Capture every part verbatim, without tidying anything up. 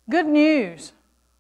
Good news.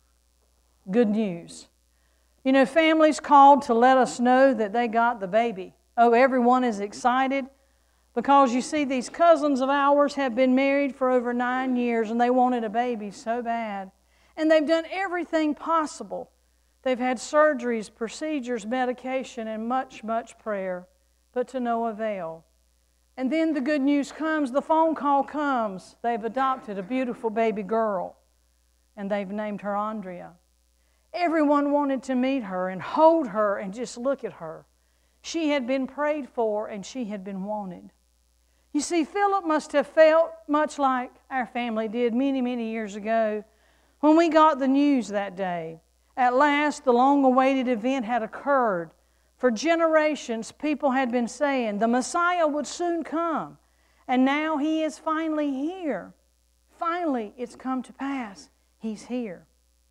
Good news. You know, families called to let us know that they got the baby. Oh, everyone is excited because you see these cousins of ours have been married for over nine years and they wanted a baby so bad. And they've done everything possible. They've had surgeries, procedures, medication, and much, much prayer, but to no avail. And then the good news comes, the phone call comes. They've adopted a beautiful baby girl, and they've named her Andrea. Everyone wanted to meet her and hold her and just look at her. She had been prayed for, and she had been wanted. You see, Philip must have felt much like our family did many, many years ago when we got the news that day. At last, the long-awaited event had occurred. For generations, people had been saying the Messiah would soon come, and now He is finally here. Finally, it's come to pass. He's here.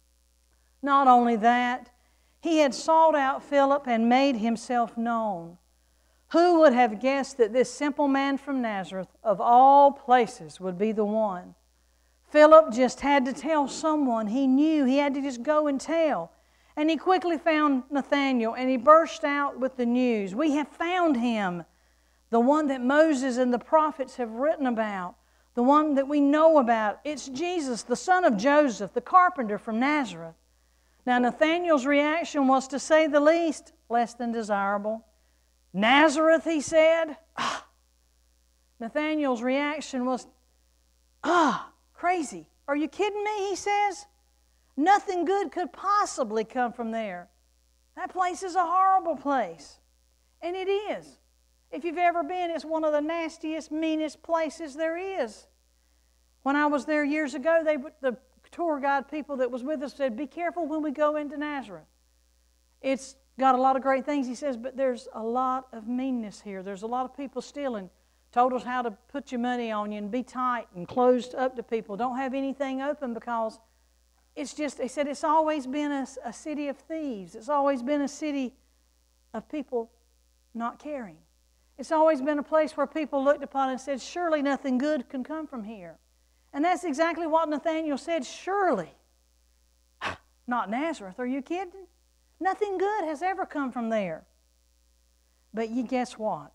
Not only that, He had sought out Philip and made Himself known. Who would have guessed that this simple man from Nazareth, of all places, would be the one? Philip just had to tell someone he knew. He had to just go and tell. And he quickly found Nathanael, and he burst out with the news. We have found him, the one that Moses and the prophets have written about, the one that we know about. It's Jesus, the son of Joseph, the carpenter from Nazareth. Now, Nathanael's reaction was, to say the least, less than desirable. Nazareth, he said. Ah. Nathanael's reaction was, ah, crazy. Are you kidding me, he says. Nothing good could possibly come from there. That place is a horrible place. And it is. If you've ever been, it's one of the nastiest, meanest places there is. When I was there years ago, they, the tour guide people that was with us said, be careful when we go into Nazareth. It's got a lot of great things, he says, but there's a lot of meanness here. There's a lot of people stealing. Told us how to put your money on you and be tight and closed up to people. Don't have anything open because it's just, he said, it's always been a, a city of thieves. It's always been a city of people not caring. It's always been a place where people looked upon and said, surely nothing good can come from here. And that's exactly what Nathanael said, surely. Not Nazareth, are you kidding? Nothing good has ever come from there. But you guess what?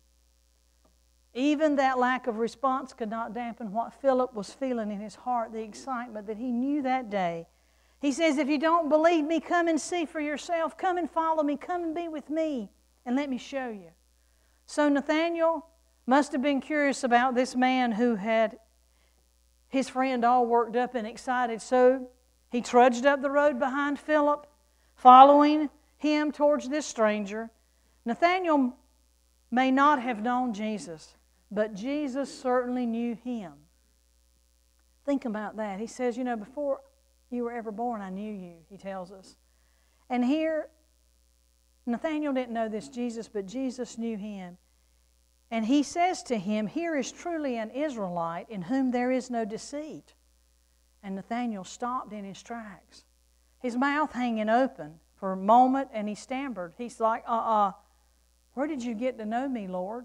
Even that lack of response could not dampen what Philip was feeling in his heart, the excitement that he knew that day. He says, if you don't believe me, come and see for yourself. Come and follow me. Come and be with me, and let me show you. So Nathanael must have been curious about this man who had his friend all worked up and excited. So he trudged up the road behind Philip, following him towards this stranger. Nathanael may not have known Jesus, but Jesus certainly knew him. Think about that. He says, you know, before you were ever born, I knew you, he tells us. And here, Nathanael didn't know this Jesus, but Jesus knew him. And he says to him, here is truly an Israelite in whom there is no deceit. And Nathanael stopped in his tracks, his mouth hanging open for a moment, and he stammered. He's like, uh-uh, where did you get to know me, Lord?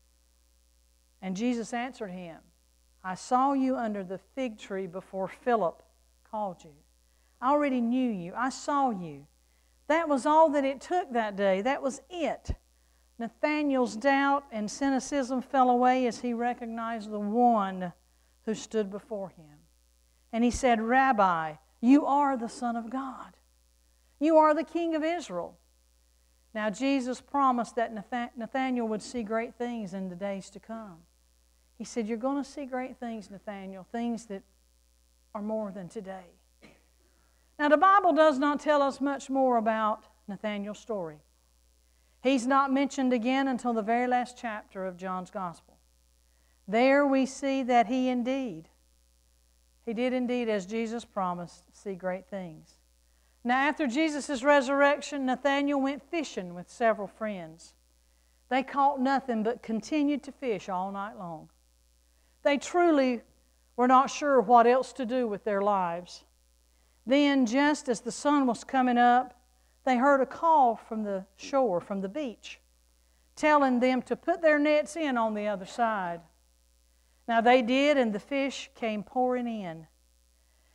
And Jesus answered him, I saw you under the fig tree before Philip called you. I already knew you. I saw you. That was all that it took that day. That was it. Nathanael's doubt and cynicism fell away as he recognized the one who stood before him. And he said, Rabbi, you are the Son of God. You are the King of Israel. Now, Jesus promised that Nathanael would see great things in the days to come. He said, you're going to see great things, Nathanael, things that are more than today. Now, the Bible does not tell us much more about Nathanael's story. He's not mentioned again until the very last chapter of John's Gospel. There we see that he indeed, he did indeed, as Jesus promised, see great things. Now, after Jesus' resurrection, Nathanael went fishing with several friends. They caught nothing but continued to fish all night long. They truly were not sure what else to do with their lives. Then, just as the sun was coming up, they heard a call from the shore, from the beach, telling them to put their nets in on the other side. Now they did, and the fish came pouring in.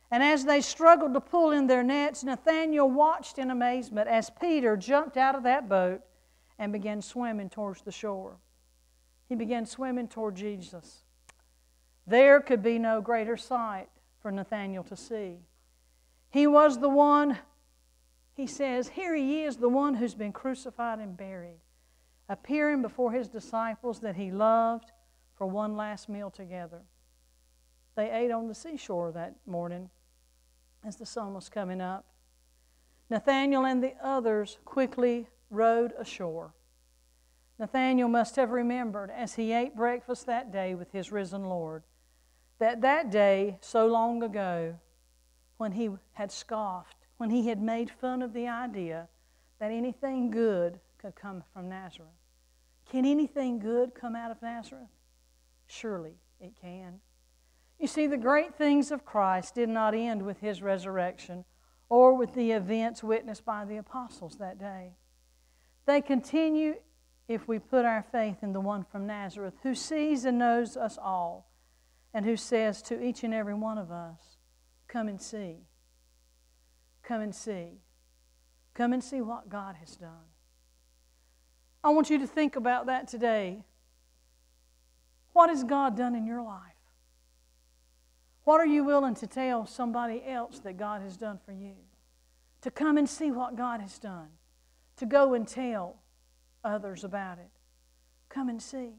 And as they struggled to pull in their nets, Nathanael watched in amazement as Peter jumped out of that boat and began swimming towards the shore. He began swimming toward Jesus. There could be no greater sight for Nathanael to see. He was the one, he says, here he is, the one who's been crucified and buried, appearing before his disciples that he loved for one last meal together. They ate on the seashore that morning as the sun was coming up. Nathanael and the others quickly rowed ashore. Nathanael must have remembered as he ate breakfast that day with his risen Lord that that day so long ago when he had scoffed, when he had made fun of the idea that anything good could come from Nazareth. Can anything good come out of Nazareth? Surely it can. You see, the great things of Christ did not end with his resurrection or with the events witnessed by the apostles that day. They continue if we put our faith in the one from Nazareth who sees and knows us all and who says to each and every one of us, come and see. Come and see. Come and see what God has done. I want you to think about that today. What has God done in your life? What are you willing to tell somebody else that God has done for you? To come and see what God has done. To go and tell others about it. Come and see.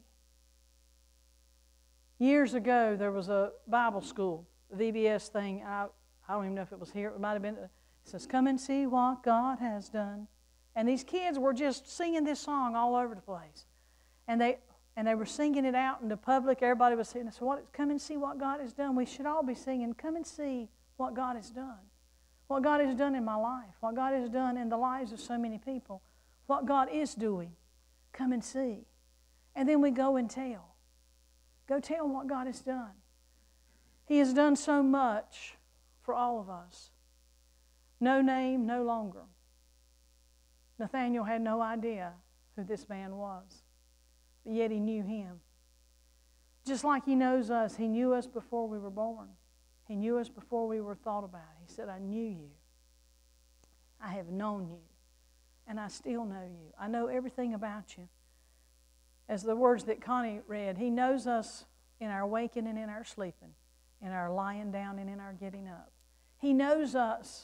Years ago, there was a Bible school, a V B S thing. I, I don't even know if it was here. It might have been. It says, come and see what God has done. And these kids were just singing this song all over the place. And they and they were singing it out in the public. Everybody was singing. I said, what, come and see what God has done. We should all be singing, come and see what God has done. What God has done in my life. What God has done in the lives of so many people. What God is doing. Come and see. And then we go and tell. Go tell what God has done. He has done so much for all of us. No name, no longer. Nathanael had no idea who this man was, but yet he knew him. Just like he knows us, he knew us before we were born. He knew us before we were thought about. He said, I knew you. I have known you, and I still know you. I know everything about you. As the words that Connie read, he knows us in our waking and in our sleeping, in our lying down and in our getting up. He knows us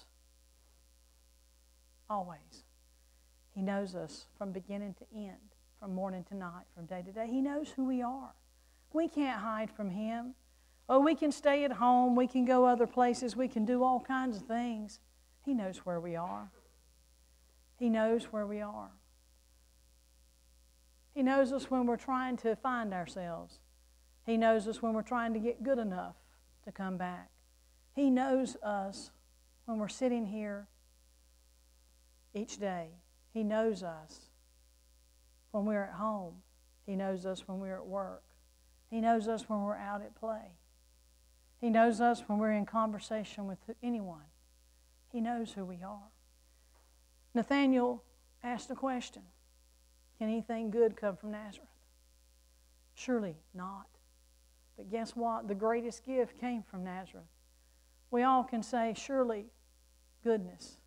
always. He knows us from beginning to end, from morning to night, from day to day. He knows who we are. We can't hide from Him. Oh, we can stay at home. We can go other places. We can do all kinds of things. He knows where we are. He knows where we are. He knows us when we're trying to find ourselves. He knows us when we're trying to get good enough to come back. He knows us when we're sitting here each day. He knows us when we're at home. He knows us when we're at work. He knows us when we're out at play. He knows us when we're in conversation with anyone. He knows who we are. Nathanael asked a question. Can anything good come from Nazareth? Surely not. But guess what? The greatest gift came from Nazareth. We all can say, surely goodness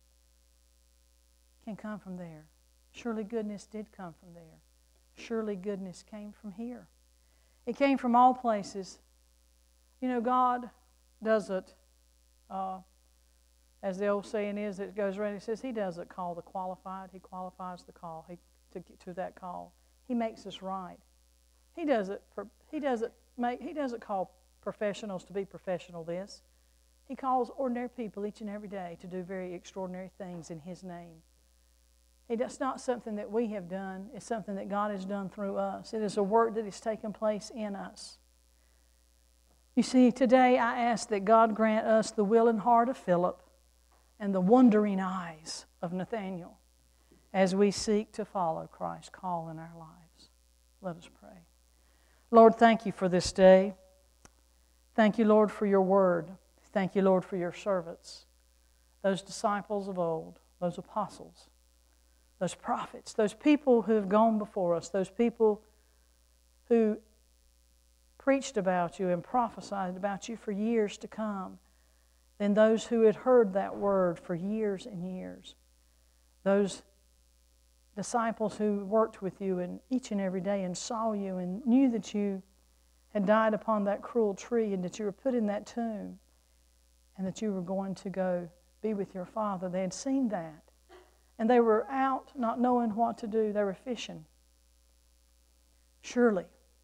can come from there. Surely goodness did come from there. Surely goodness came from here. It came from all places. You know, God doesn't, uh, as the old saying is, it goes right, it says He doesn't call the qualified. He qualifies the call. He To, to that call. He makes us right. He doesn't, he doesn't make, he doesn't call professionals to be professional this. He calls ordinary people each and every day to do very extraordinary things in His name. It's not something that we have done. It's something that God has done through us. It is a work that has taken place in us. You see, today I ask that God grant us the willing heart of Philip and the wondering eyes of Nathanael as we seek to follow Christ's call in our lives. Let us pray. Lord, thank You for this day. Thank You, Lord, for Your word. Thank You, Lord, for Your servants, those disciples of old, those apostles, those prophets, those people who have gone before us, those people who preached about You and prophesied about You for years to come. than those who had heard that word for years and years. Those disciples who worked with you and each and every day and saw you and knew that you had died upon that cruel tree and that you were put in that tomb and that you were going to go be with your Father. They had seen that. And they were out not knowing what to do. They were fishing. Surely.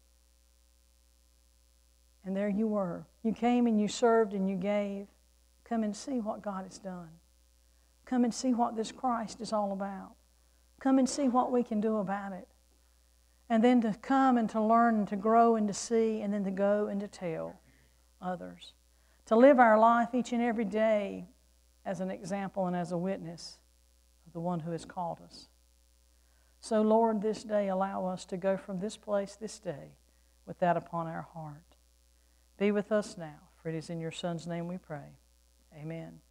And there you were. You came and you served and you gave. Come and see what God has done. Come and see what this Christ is all about. Come and see what we can do about it. And then to come and to learn and to grow and to see and then to go and to tell others. To live our life each and every day as an example and as a witness of the one who has called us. So, Lord, this day allow us to go from this place this day with that upon our heart. Be with us now, for it is in your Son's name we pray. Amen.